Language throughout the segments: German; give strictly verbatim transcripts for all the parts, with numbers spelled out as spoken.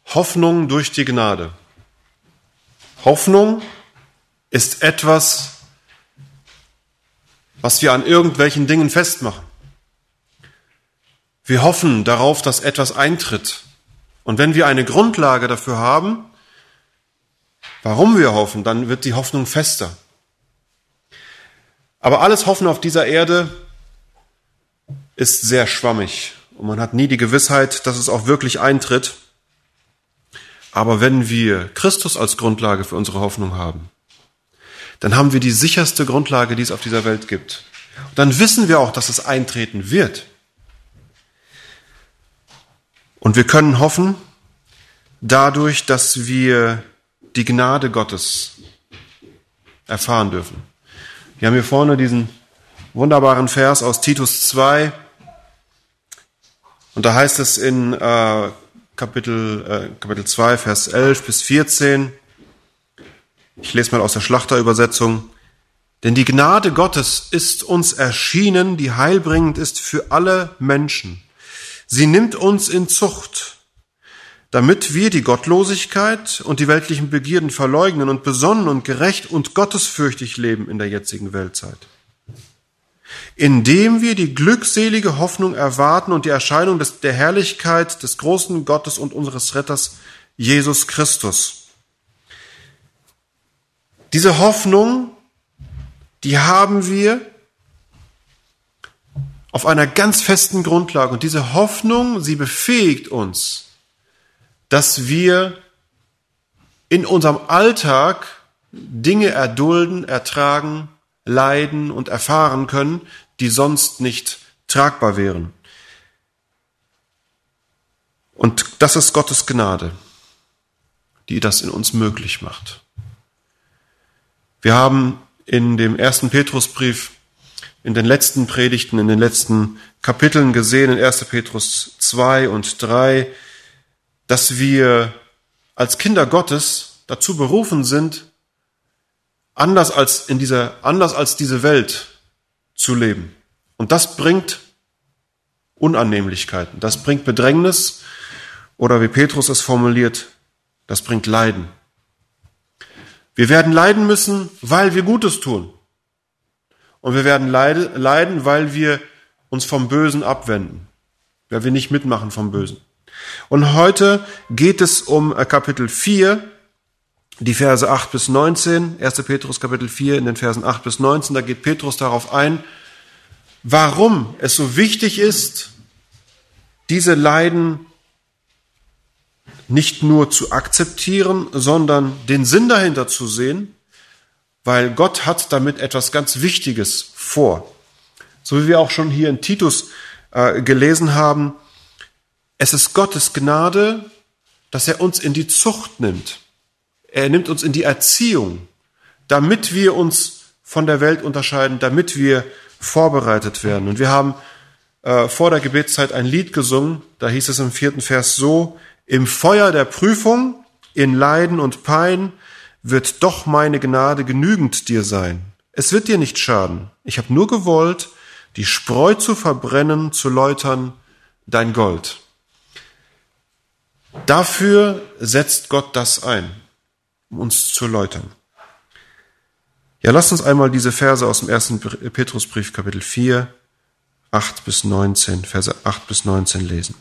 Hoffnung durch die Gnade. Hoffnung ist etwas, was wir an irgendwelchen Dingen festmachen. Wir hoffen darauf, dass etwas eintritt. Und wenn wir eine Grundlage dafür haben, warum wir hoffen, dann wird die Hoffnung fester. Aber alles Hoffen auf dieser Erde ist sehr schwammig und man hat nie die Gewissheit, dass es auch wirklich eintritt. Aber wenn wir Christus als Grundlage für unsere Hoffnung haben, dann haben wir die sicherste Grundlage, die es auf dieser Welt gibt. Und dann wissen wir auch, dass es eintreten wird. Und wir können hoffen dadurch, dass wir die Gnade Gottes erfahren dürfen. Wir haben hier vorne diesen wunderbaren Vers aus Titus zwei. Und da heißt es in äh, Kapitel, äh, Kapitel zwei, Vers elf bis vierzehn. Ich lese mal aus der Schlachterübersetzung. Denn die Gnade Gottes ist uns erschienen, die heilbringend ist für alle Menschen. Sie nimmt uns in Zucht, damit wir die Gottlosigkeit und die weltlichen Begierden verleugnen und besonnen und gerecht und gottesfürchtig leben in der jetzigen Weltzeit. Indem wir die glückselige Hoffnung erwarten und die Erscheinung des, der Herrlichkeit des großen Gottes und unseres Retters Jesus Christus. Diese Hoffnung, die haben wir auf einer ganz festen Grundlage. Und diese Hoffnung, sie befähigt uns, dass wir in unserem Alltag Dinge erdulden, ertragen, leiden und erfahren können, die sonst nicht tragbar wären. Und das ist Gottes Gnade, die das in uns möglich macht. Wir haben in dem ersten Petrusbrief, in den letzten Predigten, in den letzten Kapiteln gesehen, in erster Petrus zwei und drei, dass wir als Kinder Gottes dazu berufen sind, anders als in dieser, anders als diese Welt zu leben. Und das bringt Unannehmlichkeiten, das bringt Bedrängnis oder wie Petrus es formuliert, das bringt Leiden. Wir werden leiden müssen, weil wir Gutes tun. Und wir werden leiden, weil wir uns vom Bösen abwenden, weil wir nicht mitmachen vom Bösen. Und heute geht es um Kapitel vier, die Verse acht bis neunzehn, erster Petrus Kapitel vier in den Versen acht bis neunzehn, da geht Petrus darauf ein, warum es so wichtig ist, diese Leiden nicht nur zu akzeptieren, sondern den Sinn dahinter zu sehen, weil Gott hat damit etwas ganz Wichtiges vor. So wie wir auch schon hier in Titus äh, gelesen haben, es ist Gottes Gnade, dass er uns in die Zucht nimmt. Er nimmt uns in die Erziehung, damit wir uns von der Welt unterscheiden, damit wir vorbereitet werden. Und wir haben äh, vor der Gebetszeit ein Lied gesungen, da hieß es im vierten Vers so, im Feuer der Prüfung, in Leiden und Pein, wird doch meine Gnade genügend dir sein. Es wird dir nicht schaden. Ich habe nur gewollt, die Spreu zu verbrennen, zu läutern, dein Gold. Dafür setzt Gott das ein, um uns zu läutern. Ja, lasst uns einmal diese Verse aus dem ersten Petrusbrief, Kapitel vier, acht bis neunzehn, Verse acht bis neunzehn lesen.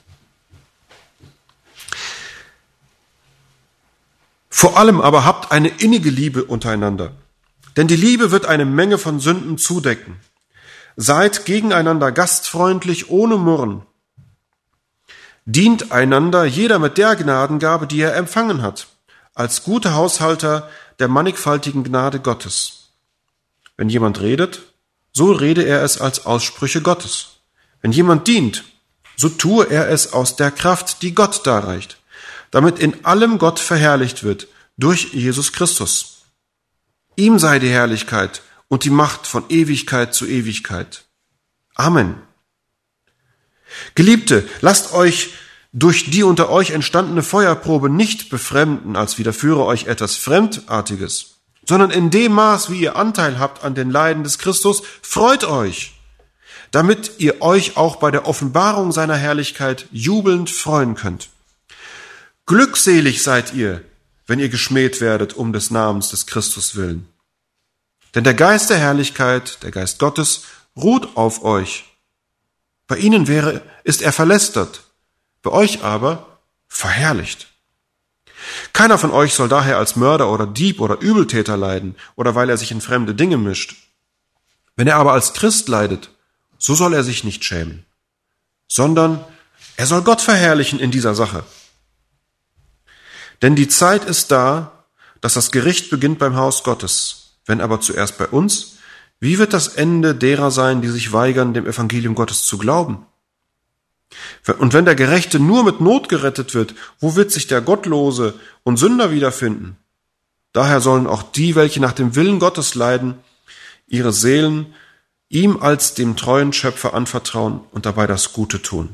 Vor allem aber habt eine innige Liebe untereinander, denn die Liebe wird eine Menge von Sünden zudecken. Seid gegeneinander gastfreundlich, ohne Murren. Dient einander, jeder mit der Gnadengabe, die er empfangen hat, als gute Haushalter der mannigfaltigen Gnade Gottes. Wenn jemand redet, so rede er es als Aussprüche Gottes. Wenn jemand dient, so tue er es aus der Kraft, die Gott darreicht, damit in allem Gott verherrlicht wird durch Jesus Christus. Ihm sei die Herrlichkeit und die Macht von Ewigkeit zu Ewigkeit. Amen. Geliebte, lasst euch durch die unter euch entstandene Feuerprobe nicht befremden, als widerführe euch etwas Fremdartiges, sondern in dem Maß, wie ihr Anteil habt an den Leiden des Christus, freut euch, damit ihr euch auch bei der Offenbarung seiner Herrlichkeit jubelnd freuen könnt. Glückselig seid ihr, wenn ihr geschmäht werdet um des Namens des Christus willen. Denn der Geist der Herrlichkeit, der Geist Gottes, ruht auf euch. Bei ihnen wäre, ist er verlästert, bei euch aber verherrlicht. Keiner von euch soll daher als Mörder oder Dieb oder Übeltäter leiden oder weil er sich in fremde Dinge mischt. Wenn er aber als Christ leidet, so soll er sich nicht schämen, sondern er soll Gott verherrlichen in dieser Sache. Denn die Zeit ist da, dass das Gericht beginnt beim Haus Gottes. Wenn aber zuerst bei uns, wie wird das Ende derer sein, die sich weigern, dem Evangelium Gottes zu glauben? Und wenn der Gerechte nur mit Not gerettet wird, wo wird sich der Gottlose und Sünder wiederfinden? Daher sollen auch die, welche nach dem Willen Gottes leiden, ihre Seelen ihm als dem treuen Schöpfer anvertrauen und dabei das Gute tun.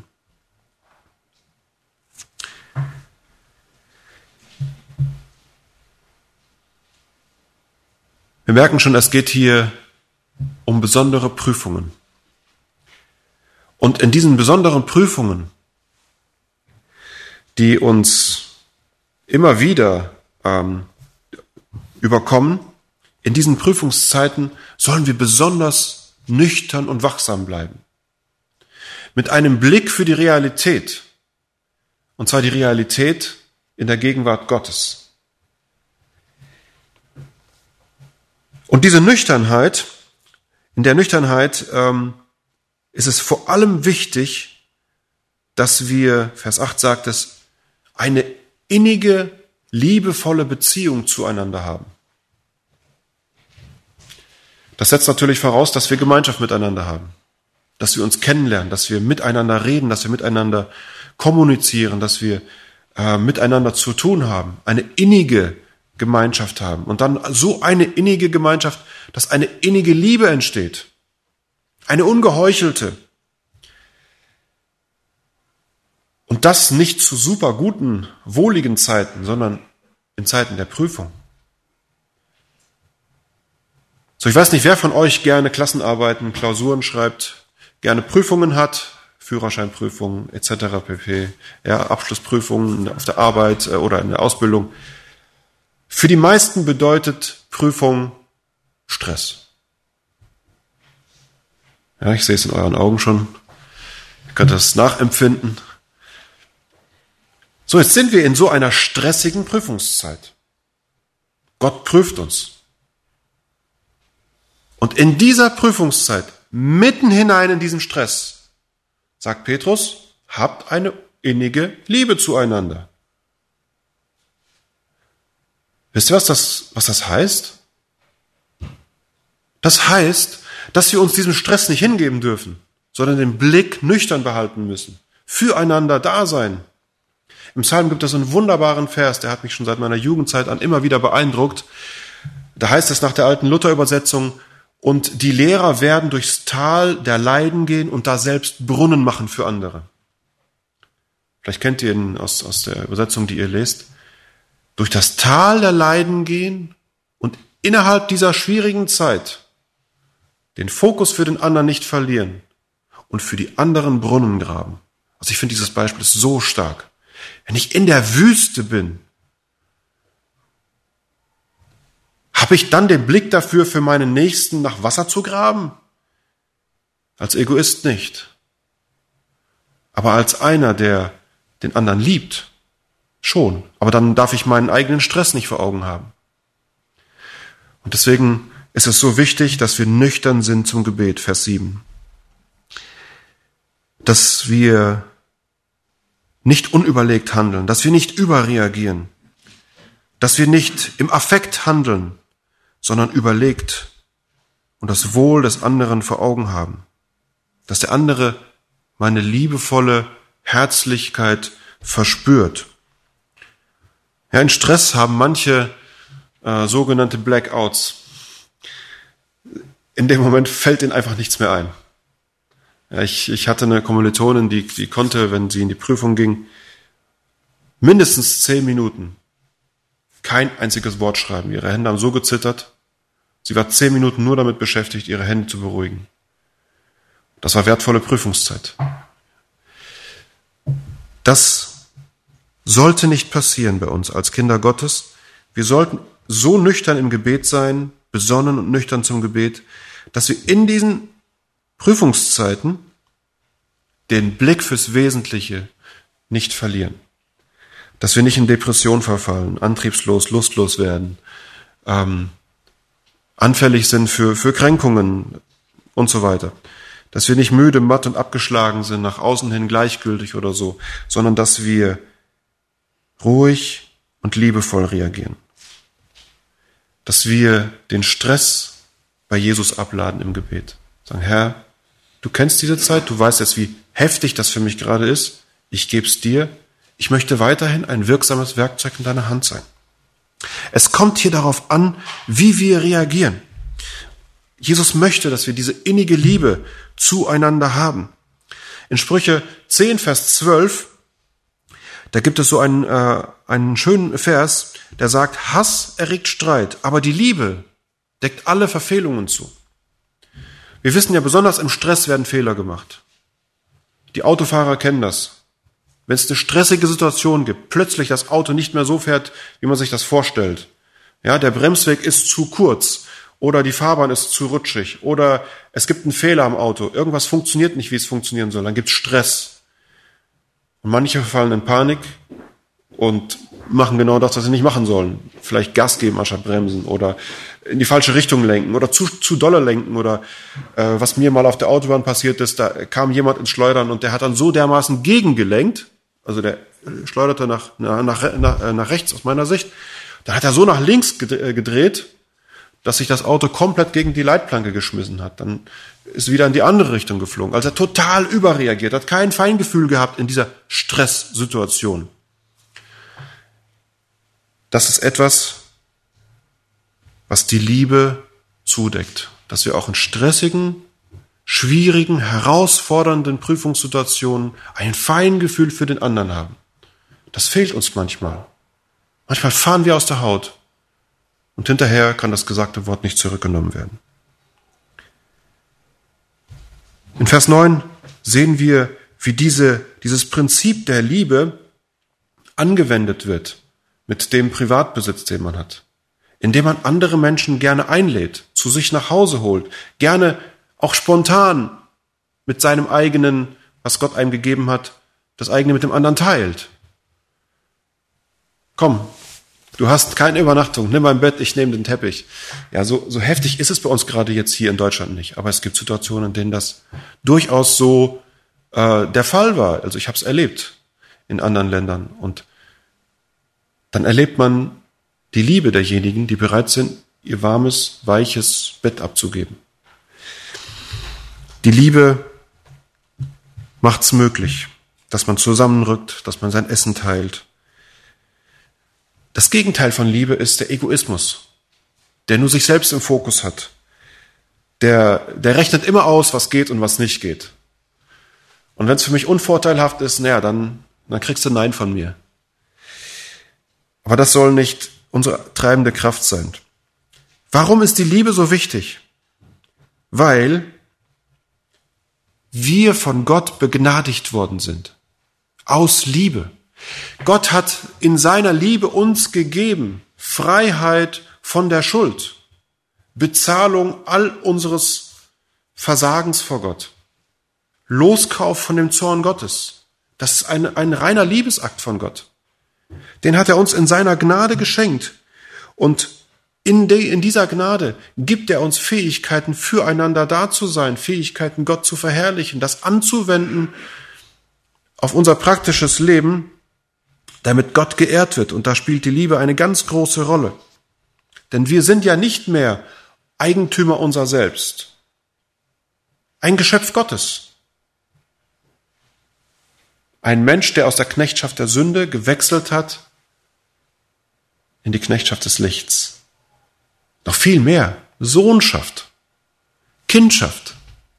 Wir merken schon, es geht hier um besondere Prüfungen. Und in diesen besonderen Prüfungen, die uns immer wieder ähm, überkommen, in diesen Prüfungszeiten sollen wir besonders nüchtern und wachsam bleiben. Mit einem Blick für die Realität, und zwar die Realität in der Gegenwart Gottes. Und diese Nüchternheit, in der Nüchternheit ähm, ist es vor allem wichtig, dass wir, Vers acht sagt es, eine innige, liebevolle Beziehung zueinander haben. Das setzt natürlich voraus, dass wir Gemeinschaft miteinander haben, dass wir uns kennenlernen, dass wir miteinander reden, dass wir miteinander kommunizieren, dass wir äh, miteinander zu tun haben, eine innige Gemeinschaft haben und dann so eine innige Gemeinschaft, dass eine innige Liebe entsteht, eine ungeheuchelte. Und das nicht zu super guten, wohligen Zeiten, sondern in Zeiten der Prüfung. So, ich weiß nicht, wer von euch gerne Klassenarbeiten, Klausuren schreibt, gerne Prüfungen hat, Führerscheinprüfungen et cetera pp., ja, Abschlussprüfungen auf der Arbeit oder in der Ausbildung. Für die meisten bedeutet Prüfung Stress. Ja, ich sehe es in euren Augen schon. Ihr könnt das nachempfinden. So, jetzt sind wir in so einer stressigen Prüfungszeit. Gott prüft uns. Und in dieser Prüfungszeit, mitten hinein in diesem Stress, sagt Petrus, habt eine innige Liebe zueinander. Wisst ihr, was das, was das heißt? Das heißt, dass wir uns diesem Stress nicht hingeben dürfen, sondern den Blick nüchtern behalten müssen, füreinander da sein. Im Psalm gibt es einen wunderbaren Vers, der hat mich schon seit meiner Jugendzeit an immer wieder beeindruckt. Da heißt es nach der alten Luther-Übersetzung, und die Lehrer werden durchs Tal der Leiden gehen und da selbst Brunnen machen für andere. Vielleicht kennt ihr ihn aus, aus der Übersetzung, die ihr lest. Durch das Tal der Leiden gehen und innerhalb dieser schwierigen Zeit den Fokus für den anderen nicht verlieren und für die anderen Brunnen graben. Also ich finde dieses Beispiel ist so stark. Wenn ich in der Wüste bin, habe ich dann den Blick dafür, für meinen Nächsten nach Wasser zu graben? Als Egoist nicht. Aber als einer, der den anderen liebt, schon. Aber dann darf ich meinen eigenen Stress nicht vor Augen haben. Und deswegen ist es so wichtig, dass wir nüchtern sind zum Gebet, Vers sieben. Dass wir nicht unüberlegt handeln, dass wir nicht überreagieren, dass wir nicht im Affekt handeln, sondern überlegt und das Wohl des anderen vor Augen haben. Dass der andere meine liebevolle Herzlichkeit verspürt. Ja, in Stress haben manche äh, sogenannte Blackouts. In dem Moment fällt ihnen einfach nichts mehr ein. Ja, ich, ich hatte eine Kommilitonin, die, die konnte, wenn sie in die Prüfung ging, mindestens zehn Minuten kein einziges Wort schreiben. Ihre Hände haben so gezittert. Sie war zehn Minuten nur damit beschäftigt, ihre Hände zu beruhigen. Das war wertvolle Prüfungszeit. Das sollte nicht passieren bei uns als Kinder Gottes. Wir sollten so nüchtern im Gebet sein, besonnen und nüchtern zum Gebet, dass wir in diesen Prüfungszeiten den Blick fürs Wesentliche nicht verlieren. Dass wir nicht in Depression verfallen, antriebslos, lustlos werden, ähm, anfällig sind für, für Kränkungen und so weiter. Dass wir nicht müde, matt und abgeschlagen sind, nach außen hin gleichgültig oder so, sondern dass wir ruhig und liebevoll reagieren. Dass wir den Stress bei Jesus abladen im Gebet. Sagen, Herr, du kennst diese Zeit, du weißt jetzt, wie heftig das für mich gerade ist. Ich gebe es dir. Ich möchte weiterhin ein wirksames Werkzeug in deiner Hand sein. Es kommt hier darauf an, wie wir reagieren. Jesus möchte, dass wir diese innige Liebe zueinander haben. In Sprüche zehn, Vers zwölf, da gibt es so einen, äh, einen schönen Vers, der sagt, Hass erregt Streit, aber die Liebe deckt alle Verfehlungen zu. Wir wissen ja, besonders im Stress werden Fehler gemacht. Die Autofahrer kennen das. Wenn es eine stressige Situation gibt, plötzlich das Auto nicht mehr so fährt, wie man sich das vorstellt. Ja, der Bremsweg ist zu kurz oder die Fahrbahn ist zu rutschig oder es gibt einen Fehler am Auto. Irgendwas funktioniert nicht, wie es funktionieren soll. Dann gibt es Stress. Und manche fallen in Panik und machen genau das, was sie nicht machen sollen. Vielleicht Gas geben anstatt bremsen oder in die falsche Richtung lenken oder zu, zu dolle lenken oder äh, was mir mal auf der Autobahn passiert ist, da kam jemand ins Schleudern und der hat dann so dermaßen gegengelenkt, also der schleuderte nach, nach, nach, nach rechts aus meiner Sicht, dann hat er so nach links gedreht, dass sich das Auto komplett gegen die Leitplanke geschmissen hat. Dann ist wieder in die andere Richtung geflogen. Also er total überreagiert, hat kein Feingefühl gehabt in dieser Stresssituation. Das ist etwas, was die Liebe zudeckt. Dass wir auch in stressigen, schwierigen, herausfordernden Prüfungssituationen ein Feingefühl für den anderen haben. Das fehlt uns manchmal. Manchmal fahren wir aus der Haut und hinterher kann das gesagte Wort nicht zurückgenommen werden. In Vers neun sehen wir, wie diese, dieses Prinzip der Liebe angewendet wird mit dem Privatbesitz, den man hat. Indem man andere Menschen gerne einlädt, zu sich nach Hause holt, gerne auch spontan mit seinem eigenen, was Gott einem gegeben hat, das eigene mit dem anderen teilt. Komm, du hast keine Übernachtung, nimm mein Bett, ich nehme den Teppich. Ja, so, so heftig ist es bei uns gerade jetzt hier in Deutschland nicht. Aber es gibt Situationen, in denen das durchaus so äh, der Fall war. Also ich habe es erlebt in anderen Ländern. Und dann erlebt man die Liebe derjenigen, die bereit sind, ihr warmes, weiches Bett abzugeben. Die Liebe macht's möglich, dass man zusammenrückt, dass man sein Essen teilt. Das Gegenteil von Liebe ist der Egoismus, der nur sich selbst im Fokus hat. Der, der rechnet immer aus, was geht und was nicht geht. Und wenn es für mich unvorteilhaft ist, naja, dann, dann kriegst du Nein von mir. Aber das soll nicht unsere treibende Kraft sein. Warum ist die Liebe so wichtig? Weil wir von Gott begnadigt worden sind. Aus Liebe. Gott hat in seiner Liebe uns gegeben Freiheit von der Schuld, Bezahlung all unseres Versagens vor Gott, Loskauf von dem Zorn Gottes. Das ist ein, ein reiner Liebesakt von Gott. Den hat er uns in seiner Gnade geschenkt. Und in, de, in dieser Gnade gibt er uns Fähigkeiten, füreinander da zu sein, Fähigkeiten, Gott zu verherrlichen, das anzuwenden auf unser praktisches Leben, damit Gott geehrt wird. Und da spielt die Liebe eine ganz große Rolle. Denn wir sind ja nicht mehr Eigentümer unser selbst. Ein Geschöpf Gottes. Ein Mensch, der aus der Knechtschaft der Sünde gewechselt hat in die Knechtschaft des Lichts. Noch viel mehr. Sohnschaft. Kindschaft.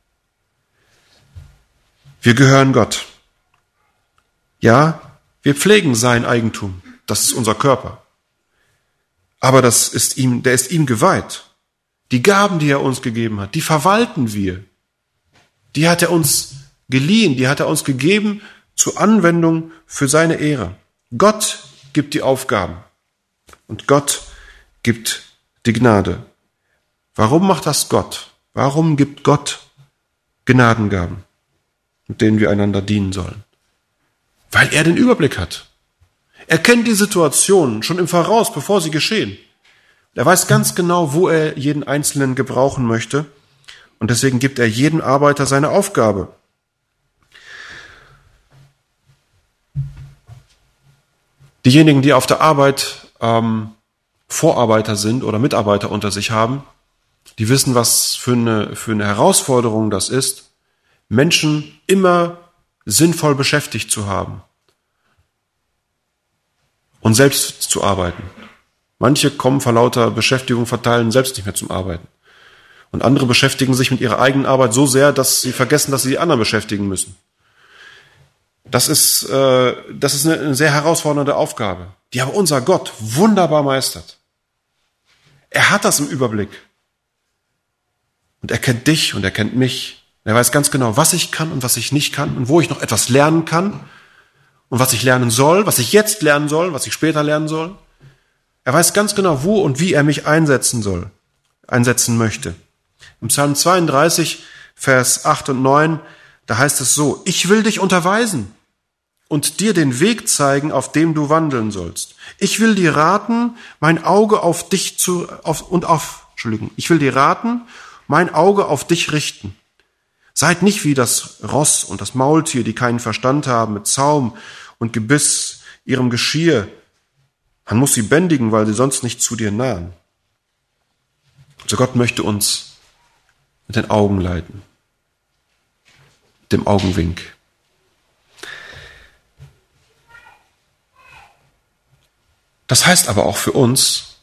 Wir gehören Gott. Ja, wir pflegen sein Eigentum. Das ist unser Körper. Aber das ist ihm, der ist ihm geweiht. Die Gaben, die er uns gegeben hat, die verwalten wir. Die hat er uns geliehen, die hat er uns gegeben zur Anwendung für seine Ehre. Gott gibt die Aufgaben und Gott gibt die Gnade. Warum macht das Gott? Warum gibt Gott Gnadengaben, mit denen wir einander dienen sollen? Weil er den Überblick hat. Er kennt die Situationen schon im Voraus, bevor sie geschehen. Er weiß ganz genau, wo er jeden Einzelnen gebrauchen möchte. Und deswegen gibt er jedem Arbeiter seine Aufgabe. Diejenigen, die auf der Arbeit ähm, Vorarbeiter sind oder Mitarbeiter unter sich haben, die wissen, was für eine, für eine Herausforderung das ist, Menschen immer sinnvoll beschäftigt zu haben und selbst zu arbeiten. Manche kommen vor lauter Beschäftigung verteilen selbst nicht mehr zum Arbeiten. Und andere beschäftigen sich mit ihrer eigenen Arbeit so sehr, dass sie vergessen, dass sie die anderen beschäftigen müssen. Das ist, äh, das ist eine, eine sehr herausfordernde Aufgabe, die aber unser Gott wunderbar meistert. Er hat das im Überblick. Und er kennt dich und er kennt mich. Er weiß ganz genau, was ich kann und was ich nicht kann und wo ich noch etwas lernen kann und was ich lernen soll, was ich jetzt lernen soll, was ich später lernen soll. Er weiß ganz genau, wo und wie er mich einsetzen soll, einsetzen möchte. Im Psalm zweiunddreißig, Vers acht und neun, da heißt es so: Ich will dich unterweisen und dir den Weg zeigen, auf dem du wandeln sollst. Ich will dir raten, mein Auge auf dich zu, auf, und auf, Entschuldigung, ich will dir raten, mein Auge auf dich richten. Seid nicht wie das Ross und das Maultier, die keinen Verstand haben, mit Zaum und Gebiss, ihrem Geschirr. Man muss sie bändigen, weil sie sonst nicht zu dir nahen. Also Gott möchte uns mit den Augen leiten, mit dem Augenwink. Das heißt aber auch für uns,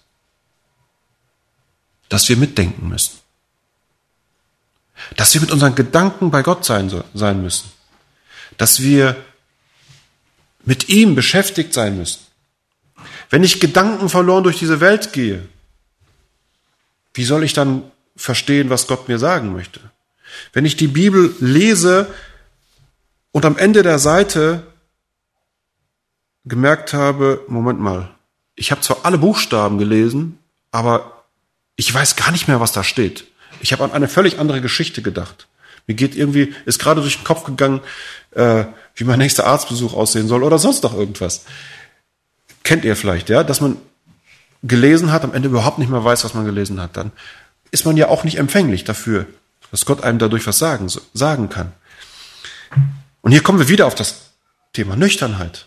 dass wir mitdenken müssen. Dass wir mit unseren Gedanken bei Gott sein, sein müssen. Dass wir mit ihm beschäftigt sein müssen. Wenn ich gedankenverloren durch diese Welt gehe, wie soll ich dann verstehen, was Gott mir sagen möchte? Wenn ich die Bibel lese und am Ende der Seite gemerkt habe, Moment mal, ich habe zwar alle Buchstaben gelesen, aber ich weiß gar nicht mehr, was da steht. Ich habe an eine völlig andere Geschichte gedacht. Mir geht irgendwie, ist gerade durch den Kopf gegangen, äh, wie mein nächster Arztbesuch aussehen soll oder sonst noch irgendwas. Kennt ihr vielleicht, ja, dass man gelesen hat, am Ende überhaupt nicht mehr weiß, was man gelesen hat. Dann ist man ja auch nicht empfänglich dafür, dass Gott einem dadurch was sagen, sagen kann. Und hier kommen wir wieder auf das Thema Nüchternheit.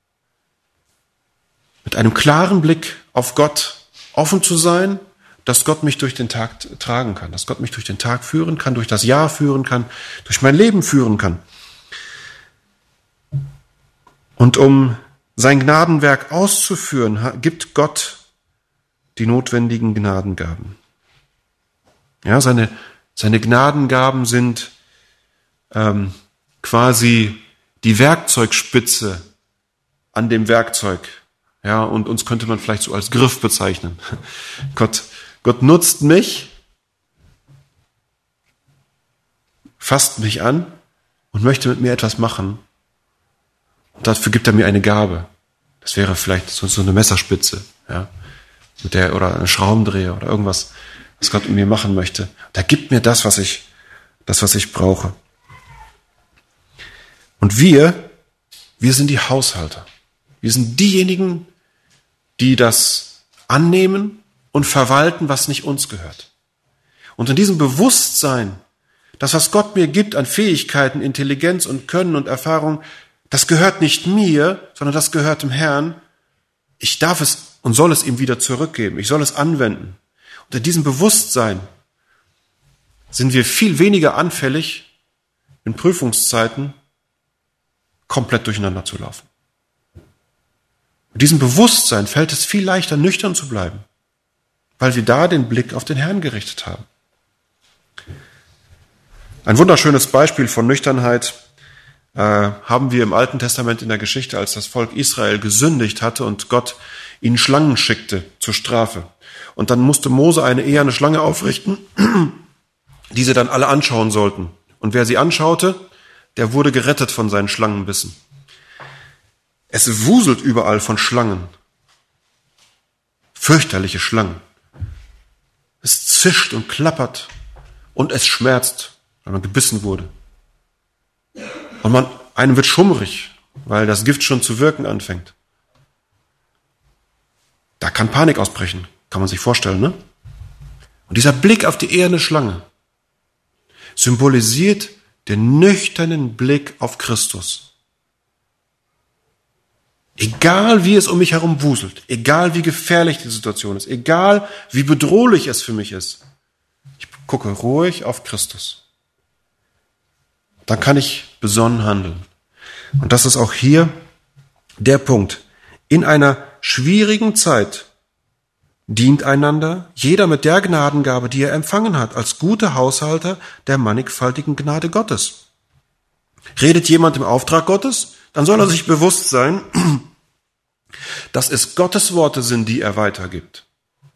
Mit einem klaren Blick auf Gott offen zu sein, dass Gott mich durch den Tag tragen kann, dass Gott mich durch den Tag führen kann, durch das Jahr führen kann, durch mein Leben führen kann. Und um sein Gnadenwerk auszuführen, gibt Gott die notwendigen Gnadengaben. Ja, seine, seine Gnadengaben sind ähm, quasi die Werkzeugspitze an dem Werkzeug. Ja, und uns könnte man vielleicht so als Griff bezeichnen. Gott, Gott nutzt mich, fasst mich an und möchte mit mir etwas machen. Und dafür gibt er mir eine Gabe. Das wäre vielleicht so, so eine Messerspitze, ja, mit der, oder ein Schraubendreher oder irgendwas, was Gott mit mir machen möchte. Da gibt mir das, was ich, das, was ich brauche. Und wir, wir sind die Haushalter. Wir sind diejenigen, die das annehmen und verwalten, was nicht uns gehört. Und in diesem Bewusstsein, das, was Gott mir gibt an Fähigkeiten, Intelligenz und Können und Erfahrung, das gehört nicht mir, sondern das gehört dem Herrn. Ich darf es und soll es ihm wieder zurückgeben. Ich soll es anwenden. Und in diesem Bewusstsein sind wir viel weniger anfällig, in Prüfungszeiten komplett durcheinander zu laufen. Mit diesem Bewusstsein fällt es viel leichter, nüchtern zu bleiben, weil wir da den Blick auf den Herrn gerichtet haben. Ein wunderschönes Beispiel von Nüchternheit äh, haben wir im Alten Testament in der Geschichte, als das Volk Israel gesündigt hatte und Gott ihnen Schlangen schickte zur Strafe. Und dann musste Mose eine eherne Schlange aufrichten, die sie dann alle anschauen sollten. Und wer sie anschaute, der wurde gerettet von seinen Schlangenbissen. Es wuselt überall von Schlangen. Fürchterliche Schlangen. Es zischt und klappert und es schmerzt, weil man gebissen wurde. Und man, einem wird schummrig, weil das Gift schon zu wirken anfängt. Da kann Panik ausbrechen, kann man sich vorstellen, ne? Und dieser Blick auf die eherne Schlange symbolisiert den nüchternen Blick auf Christus. Egal wie es um mich herum wuselt, egal wie gefährlich die Situation ist, egal wie bedrohlich es für mich ist, ich gucke ruhig auf Christus. Dann kann ich besonnen handeln. Und das ist auch hier der Punkt. In einer schwierigen Zeit dient einander, jeder mit der Gnadengabe, die er empfangen hat, als gute Haushalter der mannigfaltigen Gnade Gottes. Redet jemand im Auftrag Gottes, dann soll er sich bewusst sein, dass es Gottes Worte sind, die er weitergibt.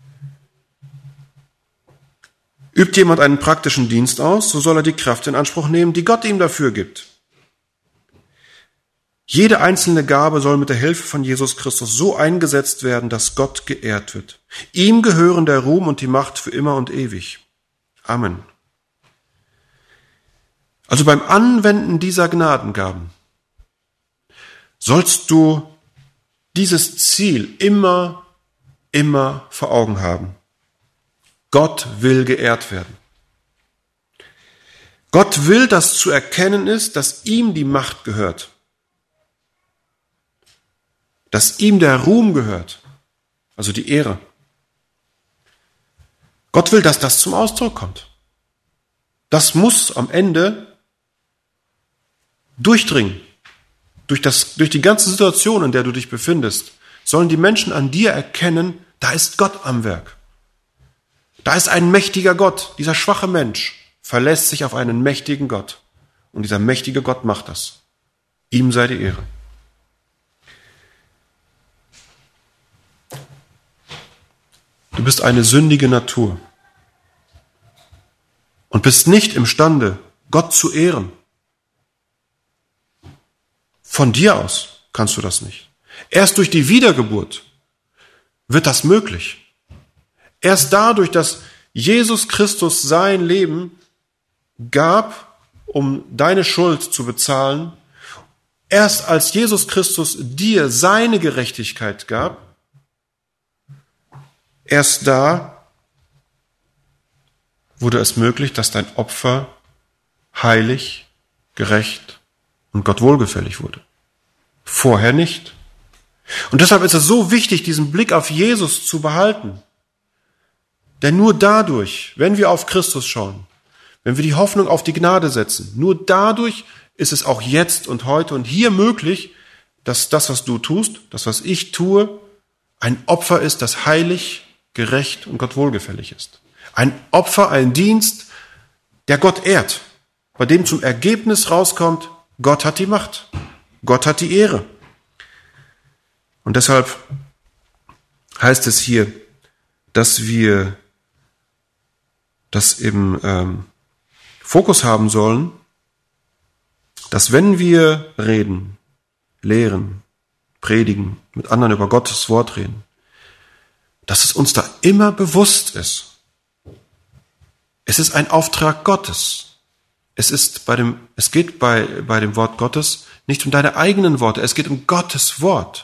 Übt jemand einen praktischen Dienst aus, so soll er die Kraft in Anspruch nehmen, die Gott ihm dafür gibt. Jede einzelne Gabe soll mit der Hilfe von Jesus Christus so eingesetzt werden, dass Gott geehrt wird. Ihm gehören der Ruhm und die Macht für immer und ewig. Amen. Also beim Anwenden dieser Gnadengaben sollst du dieses Ziel immer, immer vor Augen haben. Gott will geehrt werden. Gott will, dass zu erkennen ist, dass ihm die Macht gehört. Dass ihm der Ruhm gehört, also die Ehre. Gott will, dass das zum Ausdruck kommt. Das muss am Ende durchdringen. Durch, das, durch die ganze Situation, in der du dich befindest, sollen die Menschen an dir erkennen, da ist Gott am Werk. Da ist ein mächtiger Gott. Dieser schwache Mensch verlässt sich auf einen mächtigen Gott. Und dieser mächtige Gott macht das. Ihm sei die Ehre. Du bist eine sündige Natur und bist nicht imstande, Gott zu ehren. Von dir aus kannst du das nicht. Erst durch die Wiedergeburt wird das möglich. Erst dadurch, dass Jesus Christus sein Leben gab, um deine Schuld zu bezahlen, erst als Jesus Christus dir seine Gerechtigkeit gab, erst da wurde es möglich, dass dein Opfer heilig, gerecht und Gott wohlgefällig wurde. Vorher nicht. Und deshalb ist es so wichtig, diesen Blick auf Jesus zu behalten. Denn nur dadurch, wenn wir auf Christus schauen, wenn wir die Hoffnung auf die Gnade setzen, nur dadurch ist es auch jetzt und heute und hier möglich, dass das, was du tust, das, was ich tue, ein Opfer ist, das heilig, gerecht und Gott wohlgefällig ist. Ein Opfer, ein Dienst, der Gott ehrt, bei dem zum Ergebnis rauskommt, Gott hat die Macht, Gott hat die Ehre. Und deshalb heißt es hier, dass wir das im ähm, Fokus haben sollen, dass wenn wir reden, lehren, predigen, mit anderen über Gottes Wort reden, dass es uns da immer bewusst ist. Es ist ein Auftrag Gottes. Es ist bei dem, es geht bei, bei dem Wort Gottes nicht um deine eigenen Worte, es geht um Gottes Wort.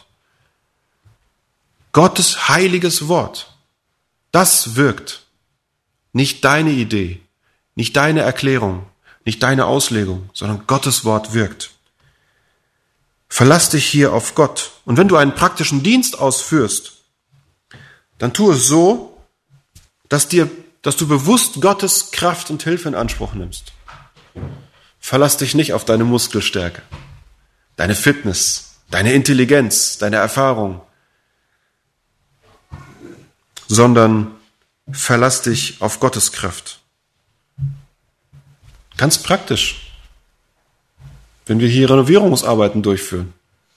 Gottes heiliges Wort. Das wirkt. Nicht deine Idee, nicht deine Erklärung, nicht deine Auslegung, sondern Gottes Wort wirkt. Verlass dich hier auf Gott. Und wenn du einen praktischen Dienst ausführst, dann tu es so, dass dir, dass du bewusst Gottes Kraft und Hilfe in Anspruch nimmst. Verlass dich nicht auf deine Muskelstärke, deine Fitness, deine Intelligenz, deine Erfahrung, sondern verlass dich auf Gottes Kraft. Ganz praktisch, wenn wir hier Renovierungsarbeiten durchführen,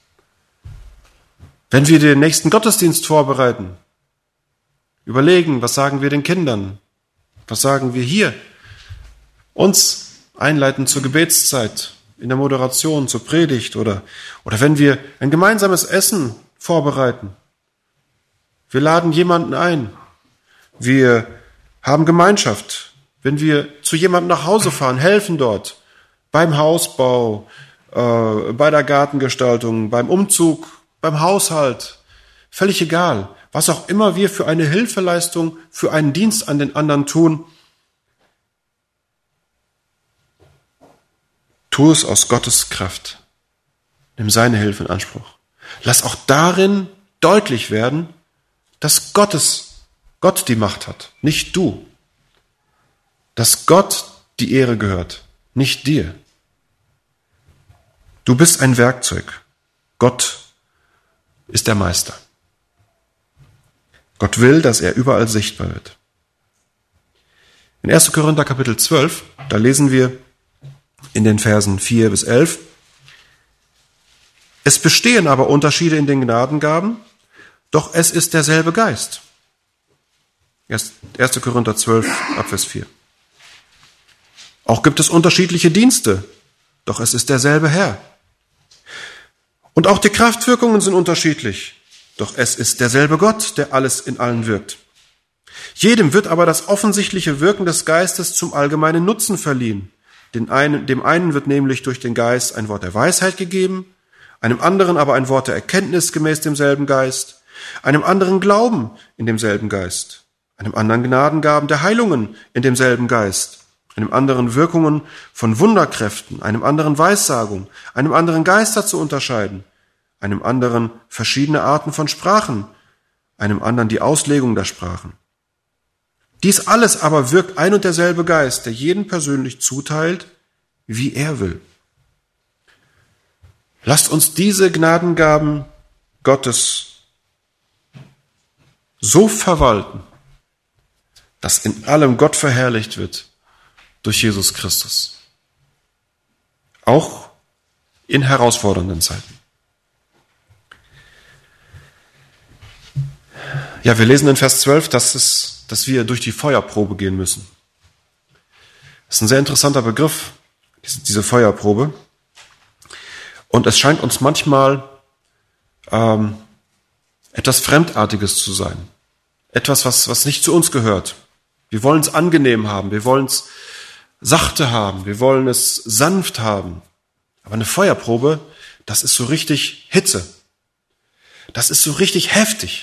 wenn wir den nächsten Gottesdienst vorbereiten, überlegen, was sagen wir den Kindern, was sagen wir hier, uns einleiten zur Gebetszeit, in der Moderation zur Predigt oder, oder wenn wir ein gemeinsames Essen vorbereiten. Wir laden jemanden ein. Wir haben Gemeinschaft. Wenn wir zu jemandem nach Hause fahren, helfen dort beim Hausbau, äh, bei der Gartengestaltung, beim Umzug, beim Haushalt. Völlig egal, was auch immer wir für eine Hilfeleistung, für einen Dienst an den anderen tun. Tu es aus Gottes Kraft. Nimm seine Hilfe in Anspruch. Lass auch darin deutlich werden, dass Gottes, Gott die Macht hat, nicht du. Dass Gott die Ehre gehört, nicht dir. Du bist ein Werkzeug. Gott ist der Meister. Gott will, dass er überall sichtbar wird. In erster Korinther Kapitel zwölf, da lesen wir in den Versen vier bis elf, es bestehen aber Unterschiede in den Gnadengaben, doch es ist derselbe Geist. erster Korinther zwölf, Abvers vier. Auch gibt es unterschiedliche Dienste, doch es ist derselbe Herr. Und auch die Kraftwirkungen sind unterschiedlich, doch es ist derselbe Gott, der alles in allen wirkt. Jedem wird aber das offensichtliche Wirken des Geistes zum allgemeinen Nutzen verliehen. Den einen, dem einen wird nämlich durch den Geist ein Wort der Weisheit gegeben, einem anderen aber ein Wort der Erkenntnis gemäß demselben Geist, einem anderen Glauben in demselben Geist, einem anderen Gnadengaben der Heilungen in demselben Geist, einem anderen Wirkungen von Wunderkräften, einem anderen Weissagung, einem anderen Geister zu unterscheiden, einem anderen verschiedene Arten von Sprachen, einem anderen die Auslegung der Sprachen. Dies alles aber wirkt ein und derselbe Geist, der jeden persönlich zuteilt, wie er will. Lasst uns diese Gnadengaben Gottes so verwalten, dass in allem Gott verherrlicht wird durch Jesus Christus. Auch in herausfordernden Zeiten. Ja, wir lesen in Vers zwölf, dass, es, dass wir durch die Feuerprobe gehen müssen. Das ist ein sehr interessanter Begriff, diese, diese Feuerprobe. Und es scheint uns manchmal ähm, etwas Fremdartiges zu sein. Etwas, was, was nicht zu uns gehört. Wir wollen es angenehm haben, wir wollen es sachte haben, wir wollen es sanft haben. Aber eine Feuerprobe, das ist so richtig Hitze. Das ist so richtig heftig.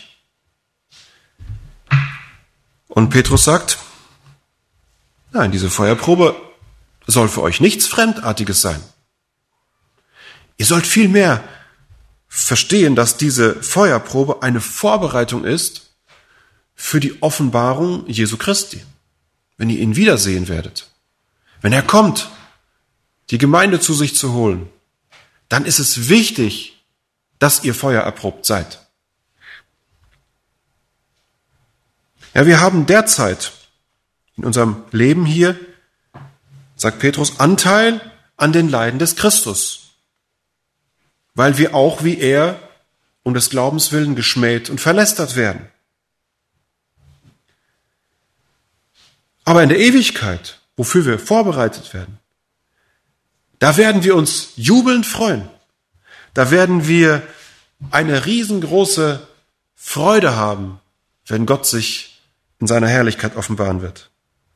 Und Petrus sagt, nein, diese Feuerprobe soll für euch nichts Fremdartiges sein. Ihr sollt vielmehr verstehen, dass diese Feuerprobe eine Vorbereitung ist für die Offenbarung Jesu Christi. Wenn ihr ihn wiedersehen werdet, wenn er kommt, die Gemeinde zu sich zu holen, dann ist es wichtig, dass ihr feuererprobt seid. Ja, wir haben derzeit in unserem Leben hier, sagt Petrus, Anteil an den Leiden des Christus, weil wir auch wie er um des Glaubens willen geschmäht und verlästert werden. Aber in der Ewigkeit, wofür wir vorbereitet werden, da werden wir uns jubelnd freuen. Da werden wir eine riesengroße Freude haben, wenn Gott sich in seiner Herrlichkeit offenbaren wird.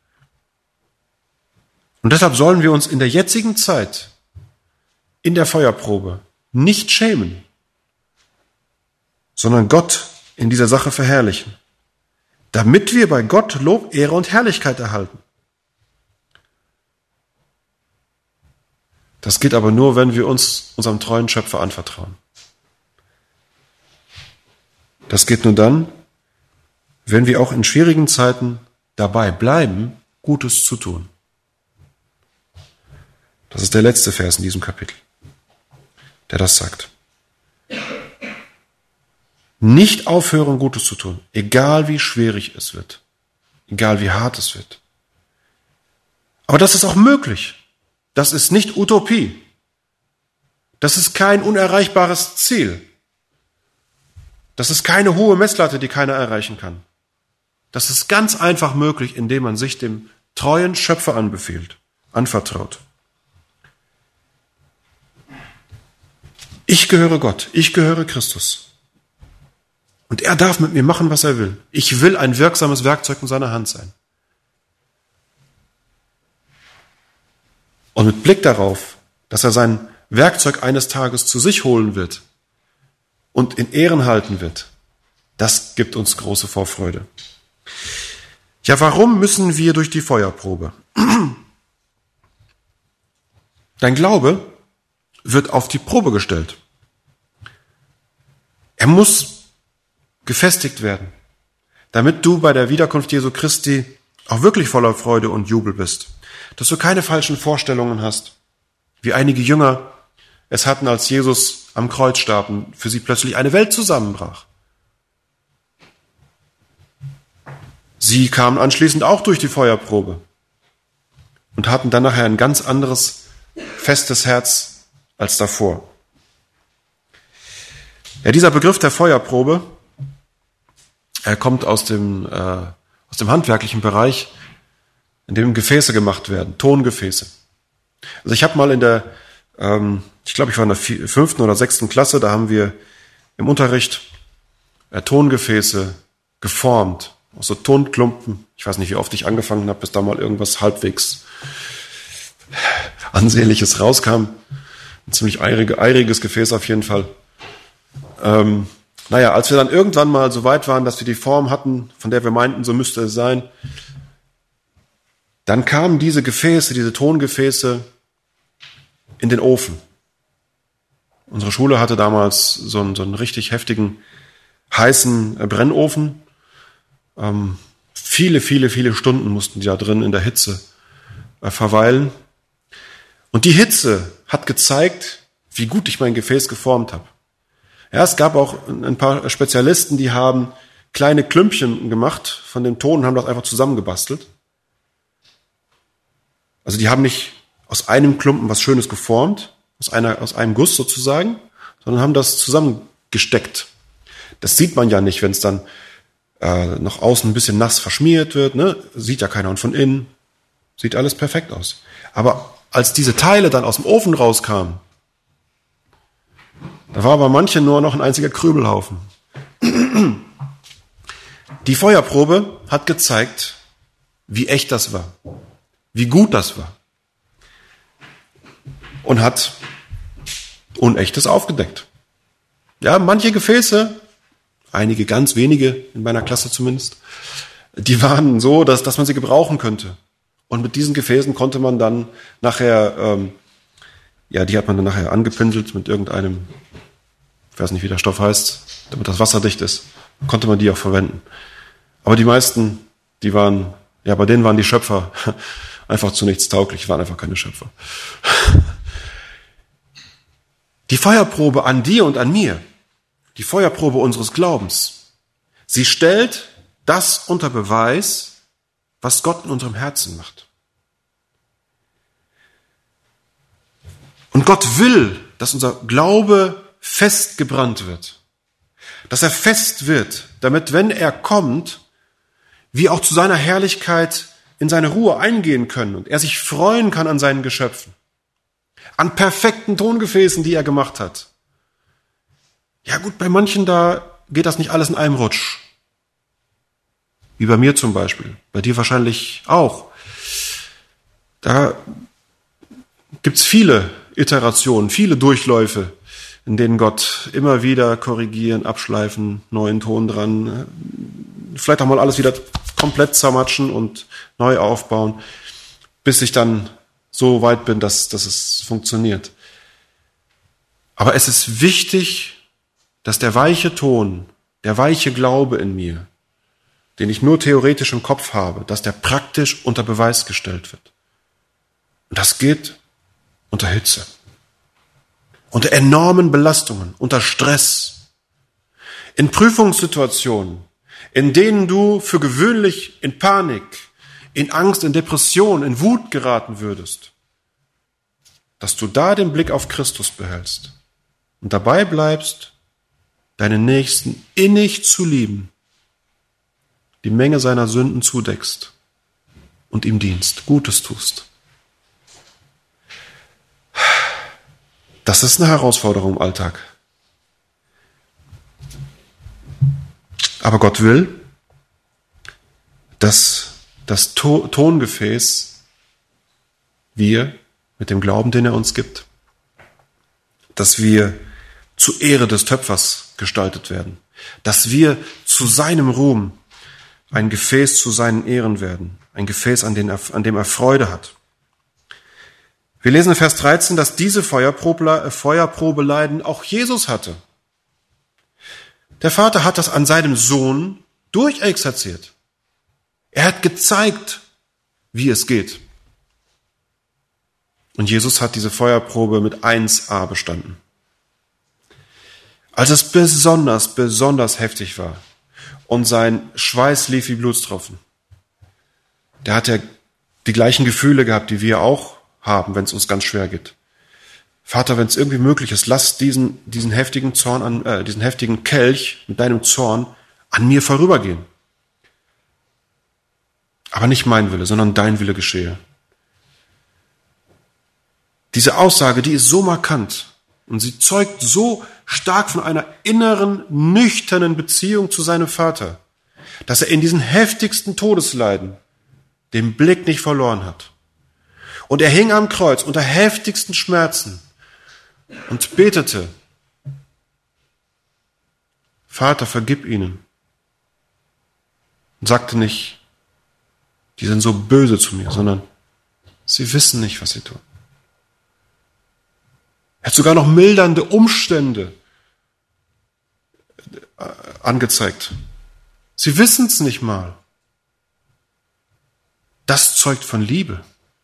Und deshalb sollen wir uns in der jetzigen Zeit, in der Feuerprobe, nicht schämen, sondern Gott in dieser Sache verherrlichen, damit wir bei Gott Lob, Ehre und Herrlichkeit erhalten. Das geht aber nur, wenn wir uns unserem treuen Schöpfer anvertrauen. Das geht nur dann, wenn wir auch in schwierigen Zeiten dabei bleiben, Gutes zu tun. Das ist der letzte Vers in diesem Kapitel, der das sagt. Nicht aufhören, Gutes zu tun, egal wie schwierig es wird, egal wie hart es wird. Aber das ist auch möglich. Das ist nicht Utopie. Das ist kein unerreichbares Ziel. Das ist keine hohe Messlatte, die keiner erreichen kann. Das ist ganz einfach möglich, indem man sich dem treuen Schöpfer anbefiehlt, anvertraut. Ich gehöre Gott, ich gehöre Christus. Und er darf mit mir machen, was er will. Ich will ein wirksames Werkzeug in seiner Hand sein. Und mit Blick darauf, dass er sein Werkzeug eines Tages zu sich holen wird und in Ehren halten wird, das gibt uns große Vorfreude. Ja, warum müssen wir durch die Feuerprobe? Dein Glaube wird auf die Probe gestellt. Er muss gefestigt werden, damit du bei der Wiederkunft Jesu Christi auch wirklich voller Freude und Jubel bist. Dass du keine falschen Vorstellungen hast, wie einige Jünger es hatten, als Jesus am Kreuz starb und für sie plötzlich eine Welt zusammenbrach. Sie kamen anschließend auch durch die Feuerprobe und hatten dann nachher ein ganz anderes, festes Herz als davor. Ja, dieser Begriff der Feuerprobe, er kommt aus dem, äh, aus dem handwerklichen Bereich, in dem Gefäße gemacht werden, Tongefäße. Also ich habe mal in der, ähm, ich glaube, ich war in der fünften oder sechsten Klasse, da haben wir im Unterricht äh, Tongefäße geformt, aus so Tonklumpen. Ich weiß nicht, wie oft ich angefangen habe, bis da mal irgendwas halbwegs Ansehnliches rauskam. Ein ziemlich eirige, eiriges Gefäß auf jeden Fall. Ähm, naja, als wir dann irgendwann mal so weit waren, dass wir die Form hatten, von der wir meinten, so müsste es sein, dann kamen diese Gefäße, diese Tongefäße in den Ofen. Unsere Schule hatte damals so einen, so einen richtig heftigen, heißen Brennofen. Ähm, viele, viele, viele Stunden mussten die da drin in der Hitze äh, verweilen. Und die Hitze hat gezeigt, wie gut ich mein Gefäß geformt habe. Ja, es gab auch ein paar Spezialisten, die haben kleine Klümpchen gemacht von dem Ton und haben das einfach zusammengebastelt. Also die haben nicht aus einem Klumpen was Schönes geformt, aus einer, aus einem Guss sozusagen, sondern haben das zusammengesteckt. Das sieht man ja nicht, wenn es dann äh, noch außen ein bisschen nass verschmiert wird, ne? Sieht ja keiner. Und von innen sieht alles perfekt aus. Aber als diese Teile dann aus dem Ofen rauskamen, da war bei manchen nur noch ein einziger Krümelhaufen. Die Feuerprobe hat gezeigt, wie echt das war, wie gut das war. Und hat Unechtes aufgedeckt. Ja, manche Gefäße, einige ganz wenige, in meiner Klasse zumindest, die waren so, dass, dass man sie gebrauchen könnte. Und mit diesen Gefäßen konnte man dann nachher, ähm, ja, die hat man dann nachher angepinselt mit irgendeinem, ich weiß nicht, wie der Stoff heißt, damit das wasserdicht ist, konnte man die auch verwenden. Aber die meisten, die waren, ja, bei denen waren die Schöpfer einfach zu nichts tauglich, waren einfach keine Schöpfer. Die Feuerprobe an dir und an mir, die Feuerprobe unseres Glaubens, sie stellt das unter Beweis, was Gott in unserem Herzen macht. Und Gott will, dass unser Glaube festgebrannt wird, dass er fest wird, damit, wenn er kommt, wir auch zu seiner Herrlichkeit in seine Ruhe eingehen können und er sich freuen kann an seinen Geschöpfen, an perfekten Tongefäßen, die er gemacht hat. Ja gut, bei manchen da geht das nicht alles in einem Rutsch. Wie bei mir zum Beispiel, bei dir wahrscheinlich auch. Da gibt's viele Iterationen, viele Durchläufe, in denen Gott immer wieder korrigieren, abschleifen, neuen Ton dran, vielleicht auch mal alles wieder komplett zermatschen und neu aufbauen, bis ich dann so weit bin, dass, dass es funktioniert. Aber es ist wichtig, dass der weiche Ton, der weiche Glaube in mir, den ich nur theoretisch im Kopf habe, dass der praktisch unter Beweis gestellt wird. Und das geht unter Hitze, unter enormen Belastungen, unter Stress, in Prüfungssituationen, in denen du für gewöhnlich in Panik, in Angst, in Depression, in Wut geraten würdest, dass du da den Blick auf Christus behältst und dabei bleibst, deinen Nächsten innig zu lieben, die Menge seiner Sünden zudeckst und ihm dienst, Gutes tust. Das ist eine Herausforderung im Alltag. Aber Gott will, dass das to- Tongefäß, wir mit dem Glauben, den er uns gibt, dass wir zur Ehre des Töpfers gestaltet werden, dass wir zu seinem Ruhm ein Gefäß zu seinen Ehren werden, ein Gefäß, an, den er, an dem er Freude hat. Wir lesen in Vers dreizehn, dass diese Feuerprobe, Feuerprobeleiden auch Jesus hatte. Der Vater hat das an seinem Sohn durchexerziert. Er hat gezeigt, wie es geht. Und Jesus hat diese Feuerprobe mit eins a bestanden. Als es besonders, besonders heftig war und sein Schweiß lief wie Blutstropfen, da hat er die gleichen Gefühle gehabt, die wir auch haben, wenn es uns ganz schwer geht. Vater, wenn es irgendwie möglich ist, lass diesen, diesen heftigen Zorn an, äh, diesen heftigen Kelch mit deinem Zorn an mir vorübergehen. Aber nicht mein Wille, sondern dein Wille geschehe. Diese Aussage, die ist so markant und sie zeugt so stark von einer inneren, nüchternen Beziehung zu seinem Vater, dass er in diesen heftigsten Todesleiden den Blick nicht verloren hat. Und er hing am Kreuz unter heftigsten Schmerzen und betete, Vater, vergib ihnen. Und sagte nicht, die sind so böse zu mir, sondern sie wissen nicht, was sie tun. Er hat sogar noch mildernde Umstände angezeigt. Sie wissen es nicht mal. Das zeugt von Liebe.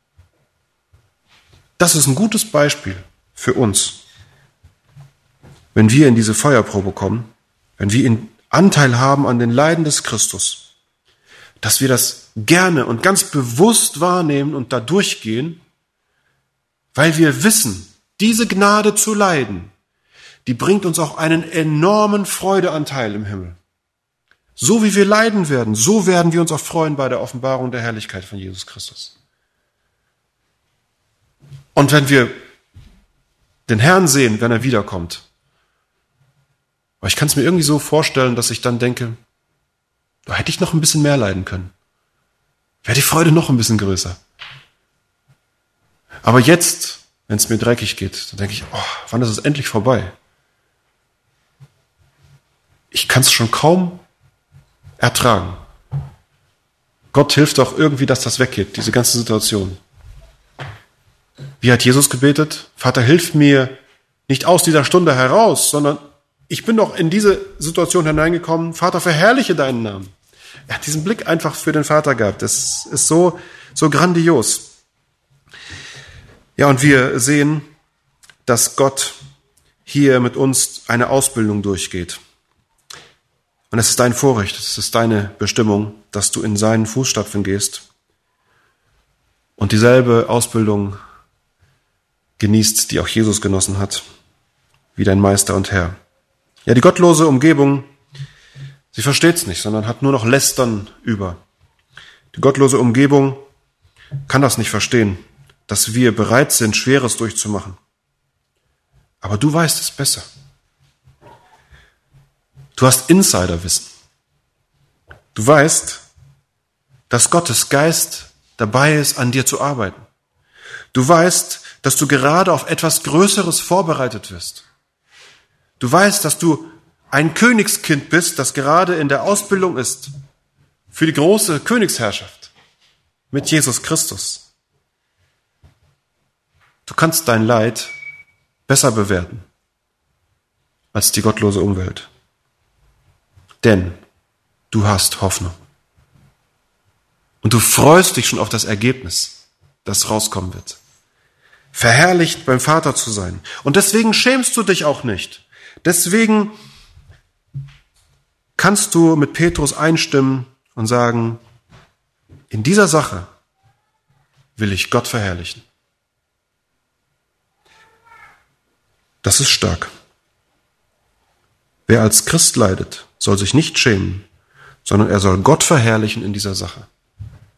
Das ist ein gutes Beispiel für uns. Wenn wir in diese Feuerprobe kommen, wenn wir in Anteil haben an den Leiden des Christus, dass wir das gerne und ganz bewusst wahrnehmen und da durchgehen, weil wir wissen, diese Gnade zu leiden, die bringt uns auch einen enormen Freudeanteil im Himmel. So wie wir leiden werden, so werden wir uns auch freuen bei der Offenbarung der Herrlichkeit von Jesus Christus. Und wenn wir den Herrn sehen, wenn er wiederkommt, aber ich kann es mir irgendwie so vorstellen, dass ich dann denke, da hätte ich noch ein bisschen mehr leiden können. Wäre die Freude noch ein bisschen größer. Aber jetzt, wenn es mir dreckig geht, dann denke ich, oh, wann ist es endlich vorbei? Ich kann es schon kaum ertragen. Gott hilft doch irgendwie, dass das weggeht, diese ganze Situation. Wie hat Jesus gebetet? Vater, hilf mir nicht aus dieser Stunde heraus, sondern ich bin doch in diese Situation hineingekommen. Vater, verherrliche deinen Namen. Er hat diesen Blick einfach für den Vater gehabt. Das ist so, so grandios. Ja, und wir sehen, dass Gott hier mit uns eine Ausbildung durchgeht. Und es ist dein Vorrecht, es ist deine Bestimmung, dass du in seinen Fußstapfen gehst und dieselbe Ausbildung genießt, die auch Jesus genossen hat, wie dein Meister und Herr. Ja, die gottlose Umgebung, sie versteht's nicht, sondern hat nur noch Lästern über. Die gottlose Umgebung kann das nicht verstehen, dass wir bereit sind, Schweres durchzumachen. Aber du weißt es besser. Du hast Insiderwissen. Du weißt, dass Gottes Geist dabei ist, an dir zu arbeiten. Du weißt, dass du gerade auf etwas Größeres vorbereitet wirst. Du weißt, dass du ein Königskind bist, das gerade in der Ausbildung ist für die große Königsherrschaft mit Jesus Christus. Du kannst dein Leid besser bewerten als die gottlose Umwelt. Denn du hast Hoffnung. Und du freust dich schon auf das Ergebnis, das rauskommen wird. Verherrlicht beim Vater zu sein. Und deswegen schämst du dich auch nicht. Deswegen kannst du mit Petrus einstimmen und sagen, in dieser Sache will ich Gott verherrlichen. Das ist stark. Wer als Christ leidet, soll sich nicht schämen, sondern er soll Gott verherrlichen in dieser Sache.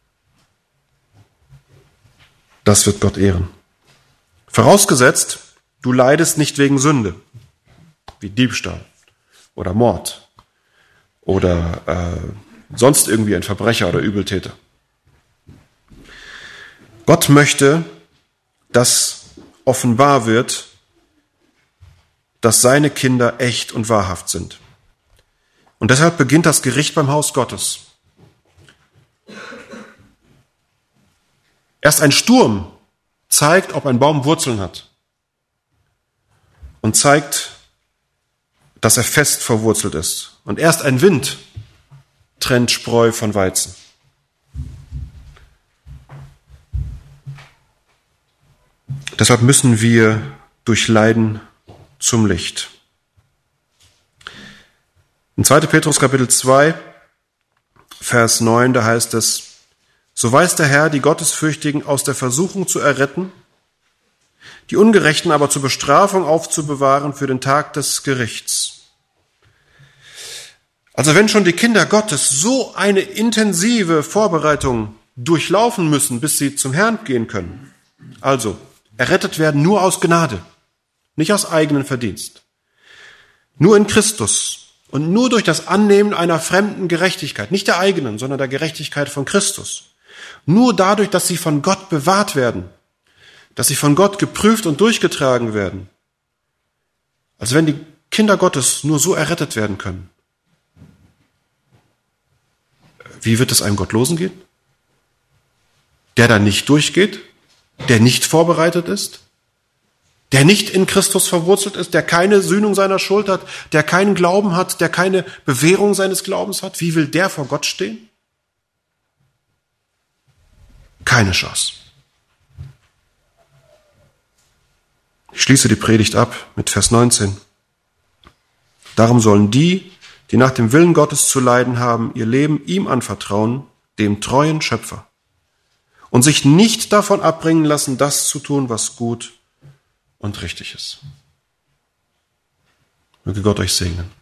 Das wird Gott ehren. Vorausgesetzt, Du leidest nicht wegen Sünde, wie Diebstahl oder Mord oder äh, sonst irgendwie ein Verbrecher oder Übeltäter. Gott möchte, dass offenbar wird, dass seine Kinder echt und wahrhaft sind. Und deshalb beginnt das Gericht beim Haus Gottes. Erst ein Sturm zeigt, ob ein Baum Wurzeln hat und zeigt, dass er fest verwurzelt ist. Und erst ein Wind trennt Spreu von Weizen. Deshalb müssen wir durch Leiden zum Licht. In zweiter Petrus Kapitel zwei, Vers neun, da heißt es, so weiß der Herr, die Gottesfürchtigen aus der Versuchung zu erretten, die Ungerechten aber zur Bestrafung aufzubewahren für den Tag des Gerichts. Also wenn schon die Kinder Gottes so eine intensive Vorbereitung durchlaufen müssen, bis sie zum Herrn gehen können, also errettet werden nur aus Gnade, nicht aus eigenen Verdienst, nur in Christus und nur durch das Annehmen einer fremden Gerechtigkeit, nicht der eigenen, sondern der Gerechtigkeit von Christus, nur dadurch, dass sie von Gott bewahrt werden, dass sie von Gott geprüft und durchgetragen werden. Also wenn die Kinder Gottes nur so errettet werden können, wie wird es einem Gottlosen gehen? Der da nicht durchgeht, der nicht vorbereitet ist, der nicht in Christus verwurzelt ist, der keine Sühnung seiner Schuld hat, der keinen Glauben hat, der keine Bewährung seines Glaubens hat. Wie will der vor Gott stehen? Keine Chance. Ich schließe die Predigt ab mit Vers neunzehn. Darum sollen die, die nach dem Willen Gottes zu leiden haben, ihr Leben ihm anvertrauen, dem treuen Schöpfer, und sich nicht davon abbringen lassen, das zu tun, was gut und richtig ist. Möge Gott euch segnen.